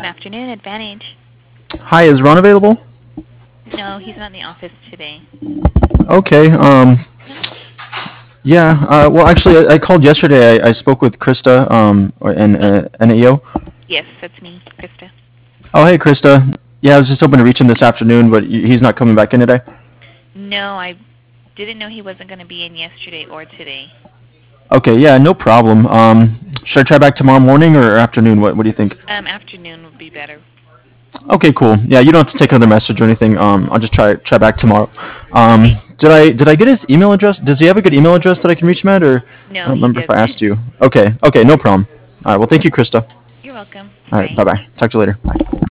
Good afternoon, Advantage. Hi, is Ron available? No, he's not in the office today. Okay. No? Yeah. Well, actually, I called yesterday. I spoke with Krista. And Oh, NAO. yes, that's me, Krista. Oh, hey, Krista. Yeah, I was just hoping to reach him this afternoon, but he's not coming back in today. No, I didn't know he wasn't going to be in yesterday or today. Okay. Yeah, no problem. Should I try back tomorrow morning or afternoon? What do you think? Afternoon would be better. Okay, cool. Yeah, you don't have to take another message or anything. I'll just try back tomorrow. Okay. Did I get his email address? Does he have a good email address that I can reach him at, or I No, don't he remember if I doesn't. asked you. Okay. Okay, no problem. All right. Well, thank you, Krista. You're welcome. All right. Bye. Bye bye. Talk to you later. Bye.